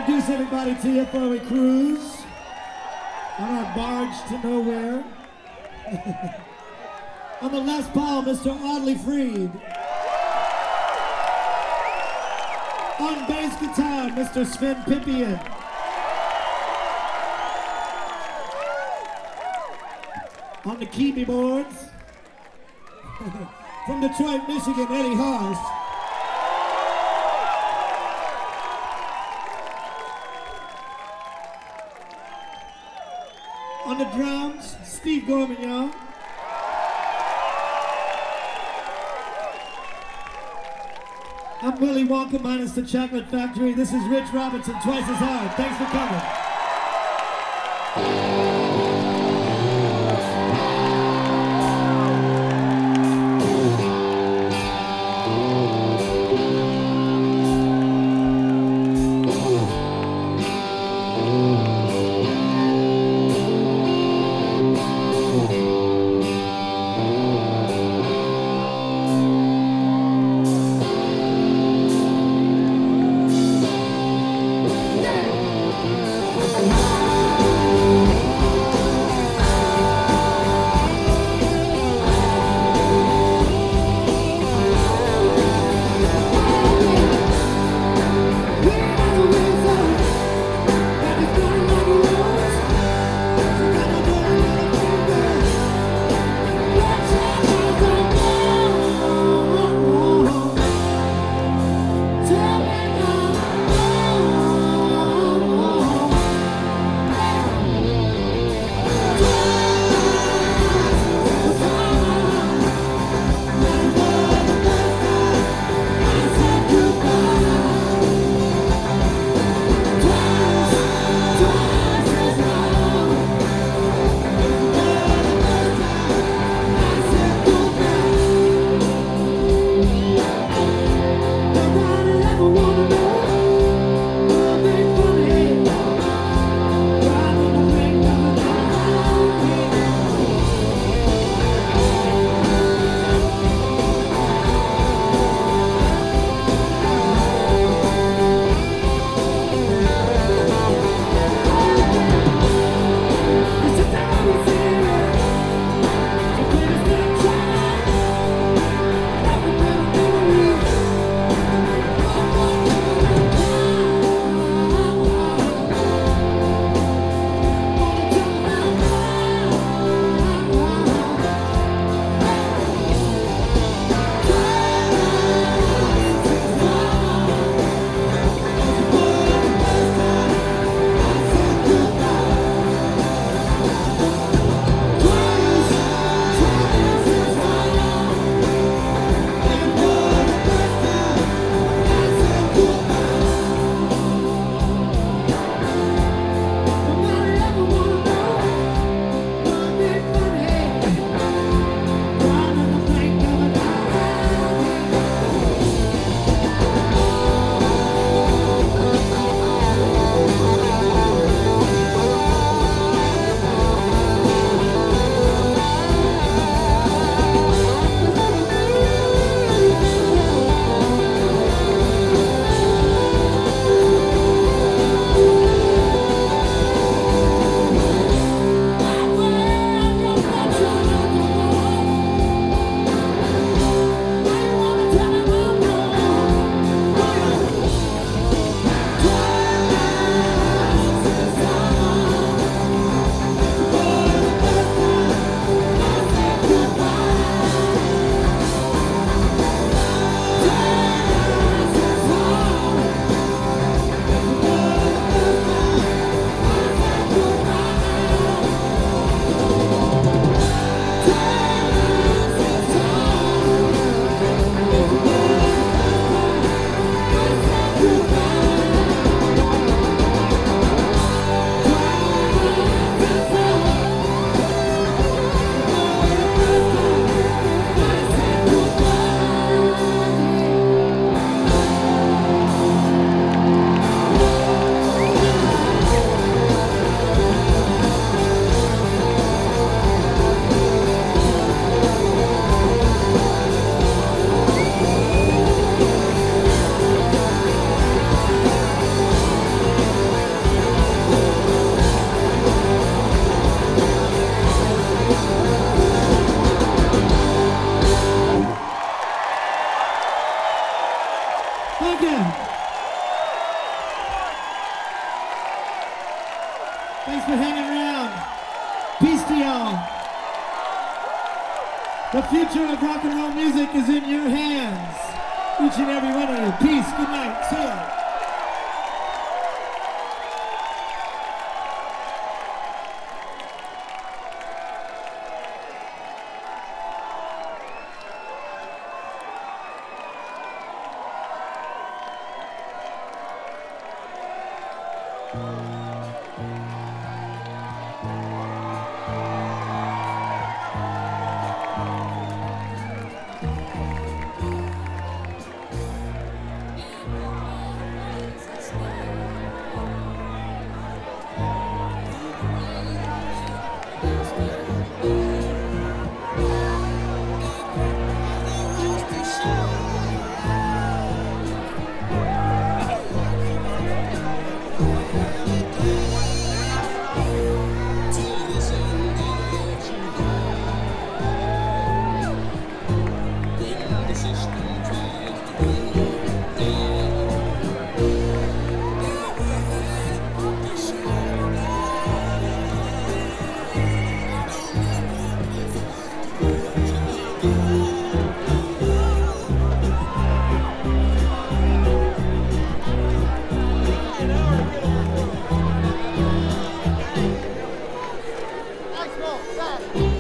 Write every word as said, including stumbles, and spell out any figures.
introduce everybody to you before we cruise on our barge to nowhere. On the Les Paul, Mister Audley Freed. On bass guitar, Mister Sven Pippian. On the keyboards, from Detroit, Michigan, Eddie Horst. On the drums, Steve Gormagnon. I'm Willy Wonka minus the Chocolate Factory. This is Rich Robinson, twice as hard. Thanks for coming. Yeah. to y'all. The future of rock and roll music is in your hands. Each and every one of you. Peace. Good night. See ya. Nice roll, fast.